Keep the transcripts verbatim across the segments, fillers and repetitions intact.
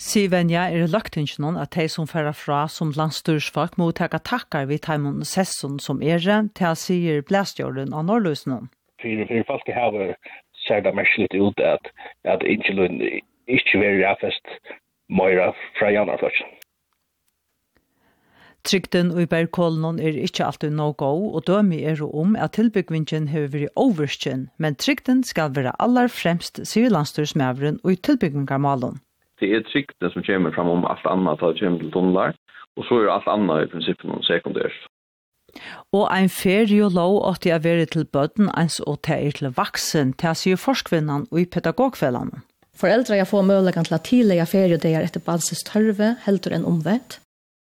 Sivenja er lagt inn noen at de som fører fra som landstyrsfolk må ta takkar vid Taimon Sesson som er til å sier blæstjorden av Norrløsenen. For, for folk har ser det merkelig ut at, at ikke ikke vil rafest mer fra januarfløsjen. Trygden og Bergkollen er ikke alltid no go, og dømi er om at tilbyggvingen har vært overskjen, men trygden skal være aller fremst, sier landstyrsmæveren og tilbyggvingarmalen. Det er trygden som kommer fram om alt annet til kommer til tunnlar, og så er alt annet i prinsippet noen sekundært. Og en ferielov åtte jeg være til bøtten, ens og til er til vaksen, til å si forskvinnan og i pedagogfellene. Foreldre jeg får muligheten til å tidligere feriedeger etter balses tørve, heldur enn omvendt.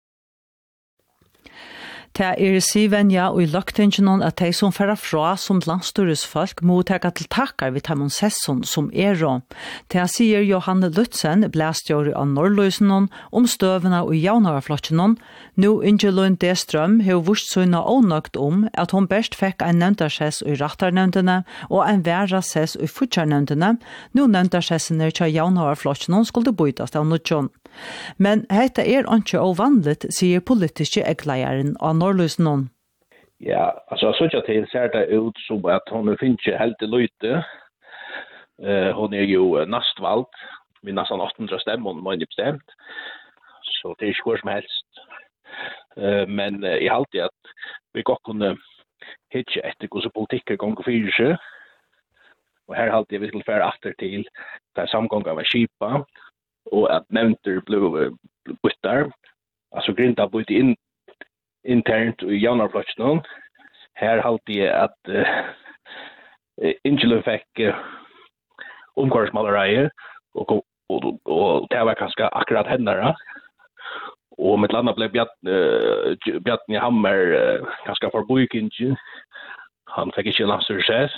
Det er sivenja og i løgtingen at de som fører fra som landstyresfolk må ta til takkar vid Taimon Sesson som er om. Det sier Johanne Lutzen, blæstjøri av Norrløsenen, om støvene og jaunarflottene. Nå Ingelund Destrøm har vurst sønne ånøkt om at hun best fikk en nevntarsess i rattarnevntene og en værasess i futjarnevntene. Nå nevntarsessene til jaunarflottene skulle bøytast av nødjon. Men dette er ikke ovanligt, sier politiske eggleieren av Norrløsenen. Ja, altså så ikke til ser det ut som at hun finner ikke helt i løyte. Uh, hun er jo nastvalgt, med nesten åtte hundre stemmer, hun er bestemt. Så det er ikke hvor som helst. Uh, men uh, jeg har alltid at vi godt kunne hitje etter hvordan politikker ganger fyrir seg. Og her har alltid vi skulle fære atter til det samgången med skipa, og at nevnter ble byttar, altså grinda bytt inn internt i jaunarflottene. Her halte jeg at uh, Ingelo fikk uh, omkvarsmalereier, og, og, og, og det var kanskje akkurat henne. Og med landa ble Bjartni uh, Hammer uh, kanskje forbrukinge. Han fikk ikke landstyrsess.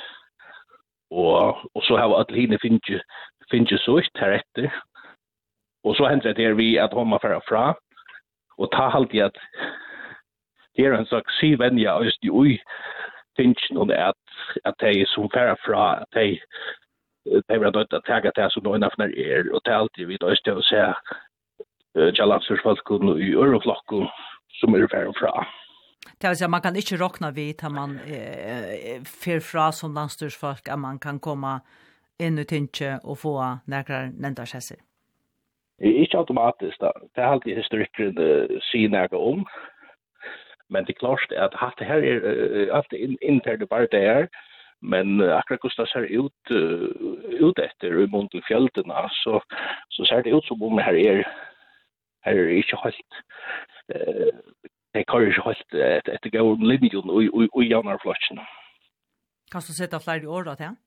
Og, og så har alle henne finnes søkt heretter. Og så hender det vi at hun må fære fra, og ta alltid at det er en slags sivenja og just i finnes noen at, at de som fære fra, at de, de vil dødt at tega til som noen av er, og det er alltid vi døst til å se uh, jalandsforsfolken i Øreflokken som er fære fra. Det vil si at man kan ikke råkna vidt at man eh, fyrer fra som landstyrsfolk, at man kan komme inn i tinge og få nærkere nevntarsesser. Ikke automatisk, da. Det er alltid historikken uh, sier noe om. Men det er klart at det her er uh, alltid interne bare det er. Men uh, akkurat hvordan det ser ut, uh, ut etter i mån til fjeldene, så, så ser det ut som om her er, her er ikke helt, uh, det kan ikke helt etter et gode linjen og i jaunarflottene. Kan du sette flere år da til?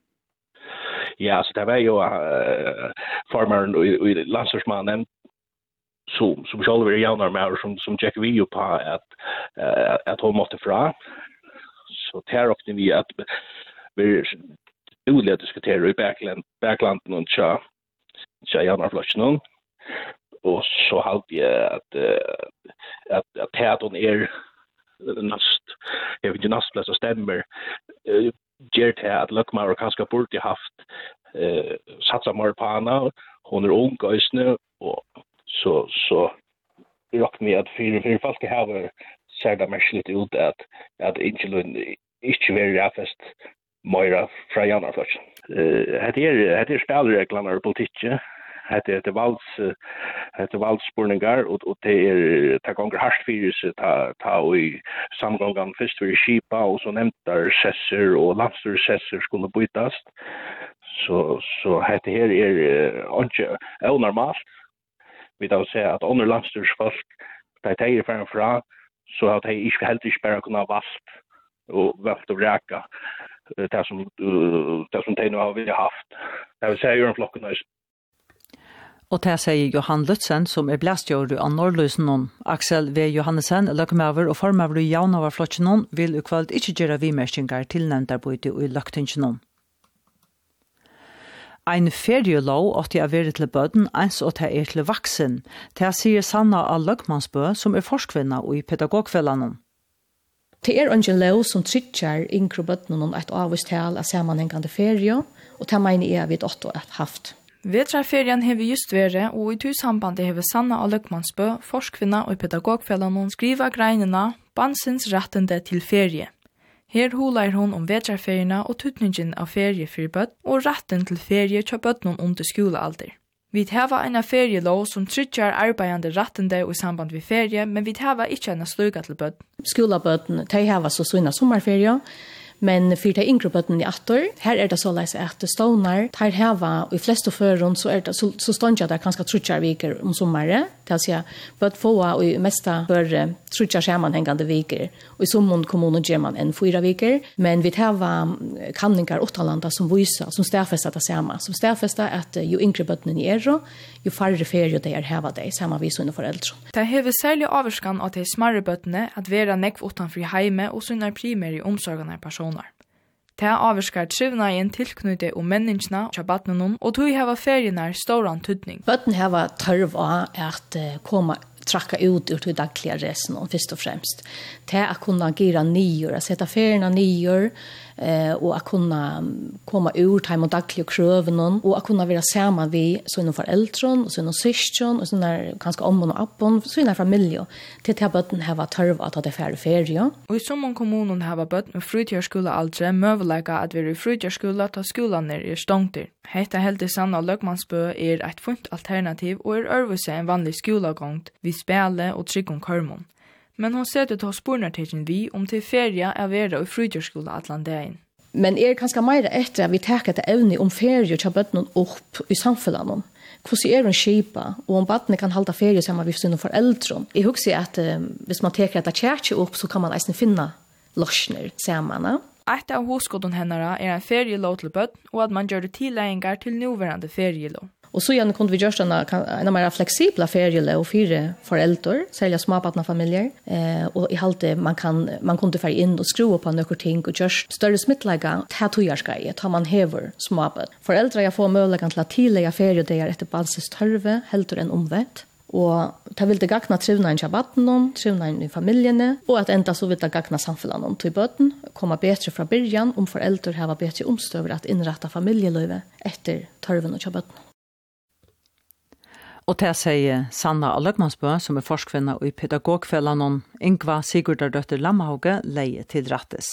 Ja, så det var jo uh, formeren og, og landstyrsmannen som, som selv var jaunar med, som, som tjekker vi jo på at, uh, at hun måtte fra. Så der åkte vi at vi ulig diskuterer i baklanden og tja, tja jaunarflottene. Og så halte jeg at, uh, at, at, at hun er nast, jeg vet ikke nastplass og stemmer, uh, gjør til at Løkmar og kanskje burde haft eh, satsa mer på henne. Hun er ung og øsne, og så, så råkner vi at for, for folk her ser det merkelig ut at, at Ingelo ikke vil rafest mer fra jaunarflottene. Uh, det er, det er spillereglene og politikk. Det er valds, det er valdsspurningar, og, og det er det ganger hardt fyrir seg ta, ta og i samgången først for skipa, og så nevntar sesser og landstyrsesser skulle bytast. Så, så det her er ikke unormalt. Vi da ser at under landstyrsfolk, da de er ferdig fra, så har de ikke helt ikke bare kunnet valgt og valgt og reka det som, det som de nå har vi haft. Det vil si gjøre flokken også. Og det sier Johan Lutzen, som er blæstjøret av Norrløsenen. Aksel V. Johannesen, løkmøver og formøver i jaunoverflottene, vil ukvalt ikke gjøre vimerskinger til nevntarbeid i løgtingene. Ein ferielov åtte jeg være til bøden, ens og det er til vaksen. Det sier Sanna av Løkmansbø, som er forskvinna og i pedagogfellene. Det er en lov som trykker yngre bødene et avvist tal av sammenhengende ferie, og det mener jeg vi åtte har haft. Vetrarferien har vi just vært, og i tusambandet har vi Sanna og Løkmansbø, forskvinna og pedagogfellan skriva greinene Bansens rettende til ferie. Her hular hon om vetrarferierna og tutningen av ferie for bøtt og retten til ferie til bøttene under skolealder. Vi hava en ferielov som tryggjar arbeidande rettende i samband med ferie, men vi hava ikke en sluga til bøtt. Skolabøtten, de hava så sånne sommerferie, men for de yngre bøtten i atter, her er det så leis at stånar, der hava, og i fleste føren, så er det så, så ståndja der kanskje trutjar viker om sommeret, til å si bøtt få og i mesta for trutjar sammanhengande viker, og i sommon kommunen gjør man en fyra viker, men vi hava kanningar åttalanda som viser, som stærfesta det samme, som stærfesta at jo yngre bøtten i er, jo færre ferie det er hava det, samme vi sånne foreldre. Det hever særlig averskan av de smarre bøttene at vera nekv utanfri heime og sånne primære omsorgene personer. Det er avskart trivna i en tilknytte om menneskene og batnene, og tog hava ferienar stor tydning. Bøtten hava tørv av at uh, komme trakka ut ur til dagliga resen og først og fremst. Det er å kunne gira nyer, å sette ferierna nyer, eh, og å kunne komme ur til de daglige krøvene, og å kunne være sammen med sånne foreldre, og sånne syskjen, og sånne kanskje ommen og appen, sånne familie. Til til bøtten har tørv at det er færre ferie. Og i sommon kommunen har bøtten med frutjørskole aldre møvelega at vi er i frutjørskole til skolene er stongter. Hetta heldig Sanna og Løkmansbø er et funkt alternativ og er øvelse en vanlig skolegangt vi spille og trygg om kormon. Men hun setter til spornartegen vi om til ferie er være i frutjørskole atlandein. Men er kanskje mer etter at vi takker til evne om ferie til bøtten opp i samfunnet. Hvordan er en skipa, og om bøttene kan halda ferie sammen med sine foreldre. Jeg husker at uh, hvis man teker etter kjærkje opp, så kan man eisen finne lorsner sammen. Et av hoskoden hennara er en ferielov til bøtt, og at man gjør det tilleggingar til nåværende ferielov. Og så igjen kunne vi gjøre en, en mer fleksibla ferielov og fire foreldre, særlig småbarna familier. Eh, og i halte man, kan, man kunne fære inn og skru på noen ting og gjøre større smittlega til togjerskreie, tar man hever småbarn. Foreldre jeg får mulighet til å tillegge feriedeger etter basis tørve, helter enn omvett. Og det vil det gagna trivnaden til baden, trivnaden i familiene, og at enda så vil det gagna samfunnet til bøten, komme bedre fra byrjan om foreldre har bedre omstøver at innrette familieløyve etter tørven til bøten. Og til å si Sanna og Løkmansbø, som er forskvinna i pedagogfellanen, Ingva Sigurdardøtter Lammehauge, leie til rattes.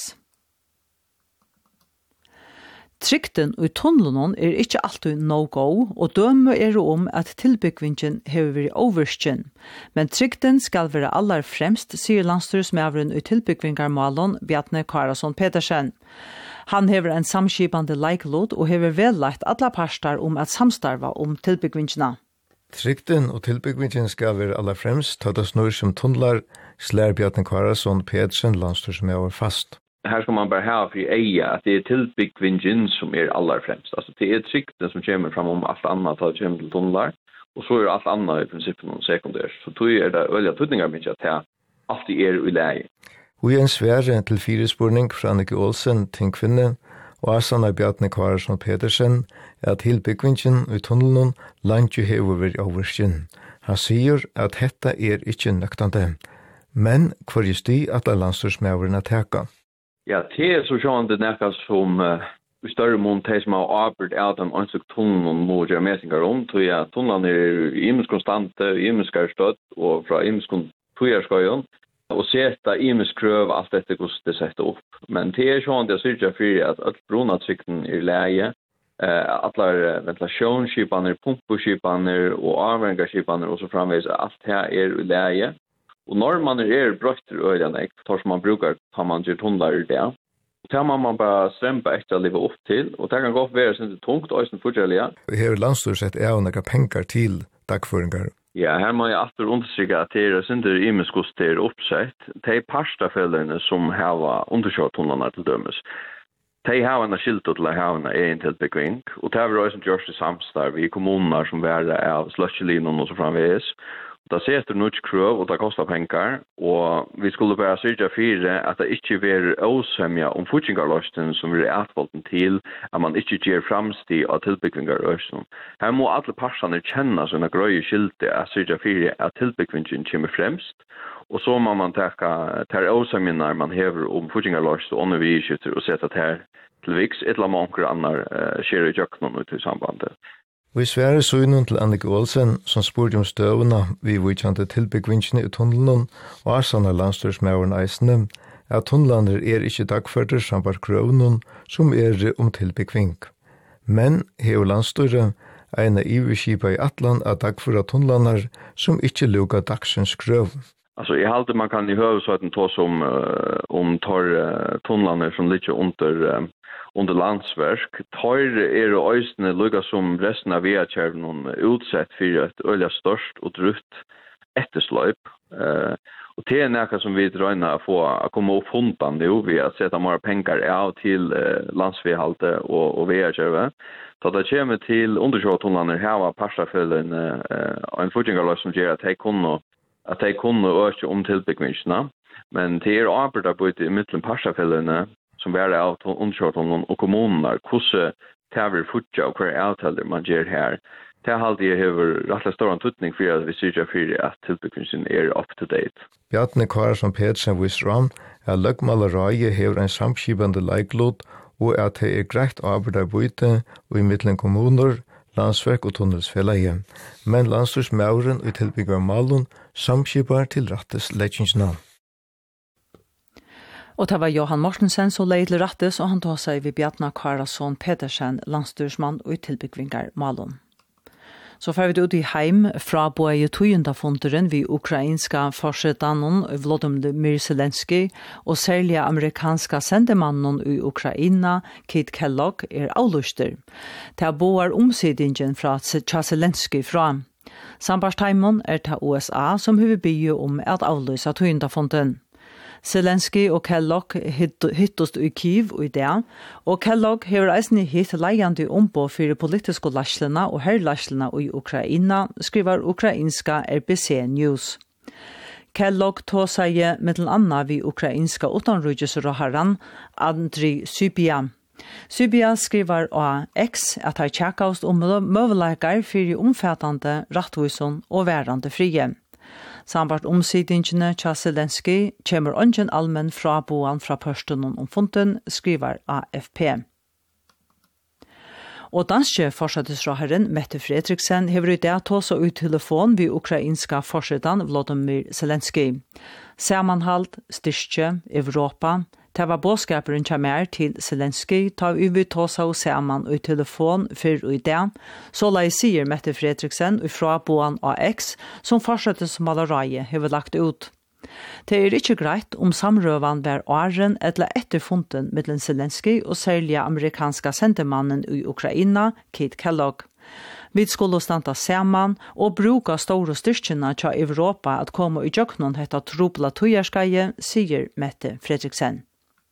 Trykten i tunnelen er ikke alltid no-go, og døme er om at tilbyggvingen har vært overskjønn. Men trykten skal være aller fremst, sier landstyrsmævren i tilbyggvingarmalen Bjarne Karasson Petersen. Han hever en samskipande leiklod og hever vellagt alle parter om at samstarva om tilbyggvingene. Trykten og tilbyggvingen skal være aller fremst, ta det snur som tunnlar, slær Bjarne Karasson Petersen landstyrsmævren fast. Her skal man bare ha for eie at det er tilbyggvingen som er aller fremst. Altså det er trykten som kommer fram om alt annet til kommer til tunnlar, og så er alt annet i prinsippet noen sekundært. Så tog er det øyelig tydninger mye at det alltid er i leie. Vi er en svære til fire spurning fra Annike Olsen til kvinne, og Asana Bjarne Karasson Petersen er tilbyggvingen i tunnelen langt jo hever ved overskjønn. Han sier at dette er ikke nøktende, men hvor er sti at det landstyrsmæveren er teka. Ja, det er så sånn det nekka som uh, i større mån de som har arbeid av den ønske tunnelen må gjøre mesinger om, tror jeg at tunnelen er imensk konstante, imensk er støtt, og fra imensk togjerskøyen, og sette imensk krøv alt dette hvordan det setter opp. Men det er sånn det sørger for at alt brunatrykten er leie, uh, alle ventilasjonsskipene, pumpeskipene og avrengerskipene og så framvis, alt her er i leie. Og når man er brøtter øyne, tar som man bruker, tar man gjør tunnler i det. Og det må man bare strempe etter å leve opp til, og det kan godt være sånn tungt og sånn forskjellige. Her landstyrsett er jo noen penger til dagføringer. Ja, her må jeg alltid understryke at det er sånn det er imenskos det er oppsett. Det er parstafellene som har underkjørt tunnelene til dømes. De har en skilt til å ha en egen tilbygging, og det er også gjørs i samstarv i kommuner som er av sløtjelinjen og så framvis. Det setter noe krøv, og det koster penger, og vi skulle bare sørge for at det ikke vil åsemja om fortjengarløsten som vil atvolden til at man ikke gjør fremstig av tilbyggvingarløsten. Her må alle parsene kjenne sånne grøye skilte at sørge for at tilbyggvingen kommer fremst, og så må man ta åsemja når man hever om fortjengarløsten og underviskytter og sette det her til viks, et eller annet anker annet skjer i jøkkenen ut i sambandet. Vi sværer søgnen til Annike Olsen, som spurte om støvene vi vidkjente tilbyggvinsjene i tunnelen og Arsana landstyrsmauren eisene, at tunnelander er ikke dagførter samt krøvnen som er om tilbyggving. Men heo landstyret en av iverskipa i Atlan av dagføra tunnelander som ikke lukka dagsens krøv. Alltså jag håller man kan i huvudsaken ta som uh, om tar uh, tunnlarna som ligger under uh, under landsverk. Tar är det ösne lugga som resten av via-kärven utsatt för ett öliga störst och drutt efterslöp. Uh, och det är något som vi dröjnar att få att komma upp hundan nu vid att sätta mer pengar av till uh, landsvehalte och, och via-kärven. Så det kommer till undersöktunnlarna här var passaföljen uh, en fotgängarlös som gör att de kunde at de kunne øke om tilbyggvinsjene, men det er arbeidet på i midten passafellene som er av undersøkene og kommunene, hvordan det vil fortsatt og hva avtaler man gjør her. Det har alltid hever rettelig stor antutning for at vi sier for at tilbyggvinsjene er up to date. Bjartne Kararsson Pedersen viser om at løgmalerøye hever en samskibende leiklod og at det er greit arbeidet på og i midten kommuner, landsverk og tunnelsfellige, men landstyrsmauren og tilbygger malen samskipar til rattes leggingsna. Og det var Johan Mortensen som leid til rattes, og han tar seg ved Bjartna Kararsson Pedersen, landstyrsmann og tilbyggvingar malen. Så får vi ut i heim fra både tøyendafonderen vi ukrainska forsedanen Volodymyr Zelensky og særlig amerikanska sendemannen i Ukraina, Kate Kellogg, er avluster. Det er boar omsidingen fra Zelensky fra. Sambarsteimon er til U S A som huvudbygge om at avlysa tøyendafonden. Zelensky og Kellogg hittust i Kiev og i det, og Kellogg hever eisne hitt leiande ombå for politiske lasslene og herrlasslene i Ukraina, skriver ukrainska R B C News. Kellogg tog seg mellom anna vi ukrainska utanrydgesråharan Andriy Sybiha. Sybiha skriver av X at han tjekkaust om møveleikar for omfattande ratthusen og værande frie. Sambart omsidingene tja Zelensky kommer ungen allmenn fra boan fra pørstunnen om funden, skriver A F P. Og danske forsetesråheren Mette Fredriksen hever i det tåsa ut telefon ved ukrainska forsetan Volodymyr Zelensky. Sammanhalt, styrke, Europa, det var bådskaperen kommer til Zelensky, ta vi vi tåsa og saman i telefon for i det, så la jeg sier Mette Fredriksen fra Boan A X, som forsetes malareie hever lagt ut. Det er ikke greit om samrøvan var åren eller etterfunden mellom Zelensky og særlig amerikanska sendemannen i Ukraina, Kate Kellogg. Vi skulle standa saman og bruka store styrkene til Europa at komme i jøknon hetta trobla tøyerskeie, sier Mette Fredriksen.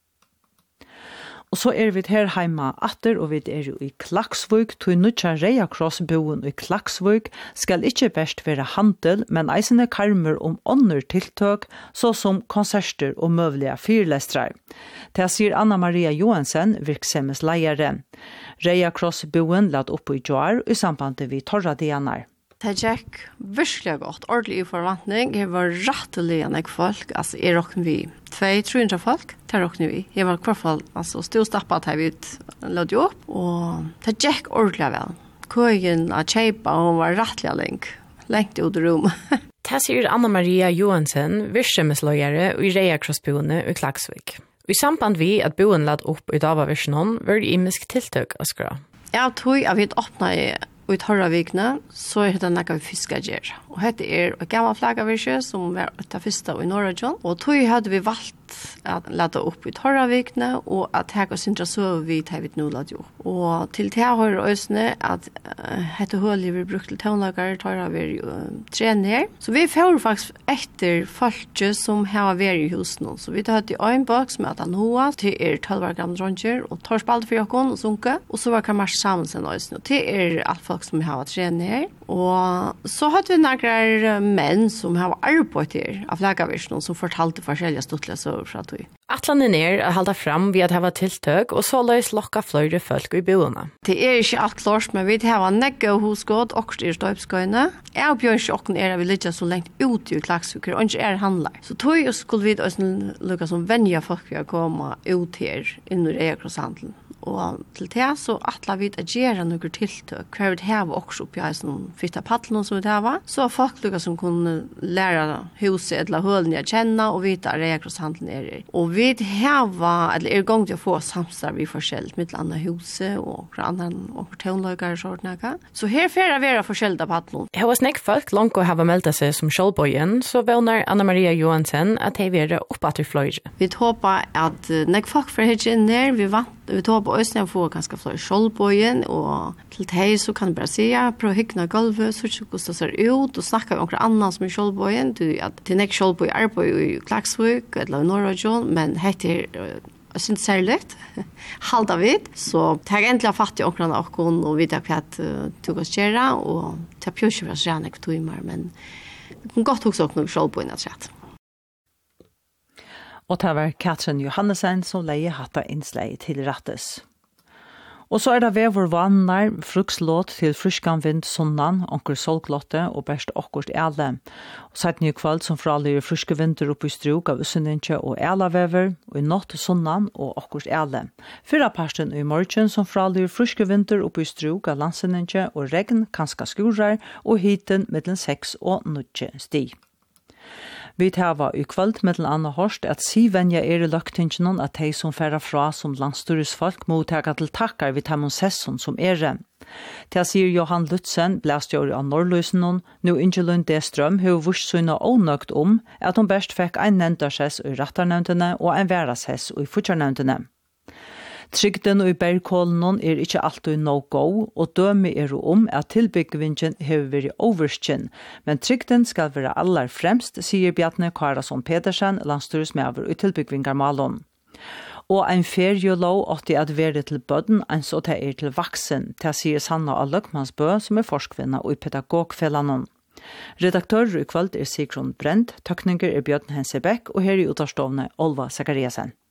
Og så er vi her heima atter, og vi er jo i Klaksvøk, tog nødja Reia Cross-boen i Klaksvøk skal ikke best være handel, men eisende karmer om ånder tiltøk, så som konserter og møvelige fyrlestrar. Det sier Anna-Maria Johansen, virksemmes leiere. Reia Cross-boen lad opp i Joar i sambandet vi torra dianar. Det gikk virkelig godt, ordentlig i forvantning. Det var rettelig enn folk. Altså, jeg råkner vi tvei, trehundra folk. Det råkner vi. Jeg var i hvert fall altså, stillstappet her vi lade opp. Og det gikk ordentlig vel. Køyen av kjeipa, hun var rettelig lengt. Lengt ut i rom. Det sier Anna-Maria Johansen, virksomhetsløyere i Reia Cross-boene i Klaksvik. I samband vi at boen lade opp i Dava-versjonen, var det imisk tiltøk å skra. Jeg tror at vi åpnet og i torravikene, så er det noe vi fisker gjør. Og dette er et gammelt flaggavirke som var et av første i Norge. Og tog hadde vi valgt at lade opp i torravikene, og at her går sindra så vi tar vi nå lade jo. Og til det har det også at dette hullet vi brukt til tøvnlager, torra vi trener. Så vi får faktisk etter folk som har vært i huset nå. Så vi tar i en boks med at han hoa, til er tolv år gamle dronjer, og tar spalt for jokken og sunke. Og så var det mars sammen sen også. Til er alt folk som har trener. Og så hadde vi några menn som har arbeidt her av flaggavirsen, som fortalte forskjellige stuttlige søver fra tog. Atlanen er å holde fram ved at det var tiltøk, og så løs lokka flere folk i boene. Det er ikke alt klart, men vi har negge hosgått, og styr støypskøyene. Jeg og Bjørn Sjokken er at vi ligger så lengt ut i Klaksviker, og ikke er handler. Så tog skulle vi også lukke som venja folk vi har kommet ut her, inn i Reia Cross-handelen. og til det så atla vi at gjøre noen tiltøk, hver vi har også oppi her som fytta paddelen som vi har, så folk lukka som kunne lære huset eller hølene å kjenne og vite reakrosshandelen er. Og vi har, eller er gang til å få samstarv i forskjellet mitt andre huset og andre og tonløkere og sånt noe. Så her fer vi er forskjellet av paddelen. Jeg har snakket folk langt å ha meldt seg som kjølbøyen, så vågner Anna-Maria Johansen at de vil være oppe til fløyre. Vi håper at når folk får hitje inn der, vi vant Vi tar på Østene få ganske flere skjoldbøyen, og til deg så kan du bare si, prøv å hyggene gulvet, så ikke hvordan det ser ut, og snakke med noen annen som er skjoldbøyen. Du, ja, det er ikke skjoldbøy arbeid i Klaksvik, eller i Norrøsjon, men heter jeg synes særlig, halda vid, så jeg har endelig fatt i omkring av åkken, og vi tar hva du kan gjøre, og det er pjøsje for å se noen timer, men det kan godt huske noen skjoldbøyen at slett. Og det var Katrin Johannesen som leie hatta innslag til rattes. Og så er det ved vår vannar frukslåt til fryskan vind sunnan, onker solglotte og best okkurt ele. Og sett nye kveld som fralir fryske vinter oppe i struk av ussendinje og elavever, og i natt sunnan og okkurt ele. Fyra parsten i morgen som fralir fryske vinter oppe i struk av landsendinje og regn, kanska skurar, og hiten mellom seks og nutje sti. Vi tava i kvöld med anna hørst at sivenja er i løgtingenen at de som færa fra som landstyresfolk mottaka til takkar vid tamon sesson som er. Til sier Johan Lutzen, blæstjåri av Norrløsenon, nu Ingelund D. Strøm, har vurs sønne ånøgt om at hun best fikk ein nevndarsess i rattarnevndene og ein værasess i futjarnevndene. Trygden og i bergkålen er ikke alltid no-go, og døme er om at tilbyggvingen har vært overskjent, men trygden skal være aller fremst, sier Bjarne Karason Pedersen, landstyresmæver i tilbyggvingarmalen. Og en ferielov åtte at være til bøden, en så det er til vaksen, til sier Sanna av Løkmansbø, som er forskvinna og i pedagogfellanen. Redaktør i kveld er Sigrun Brent, tøkninger er Bjørn Hensebekk, og her i utarstående Olva Zakariasen.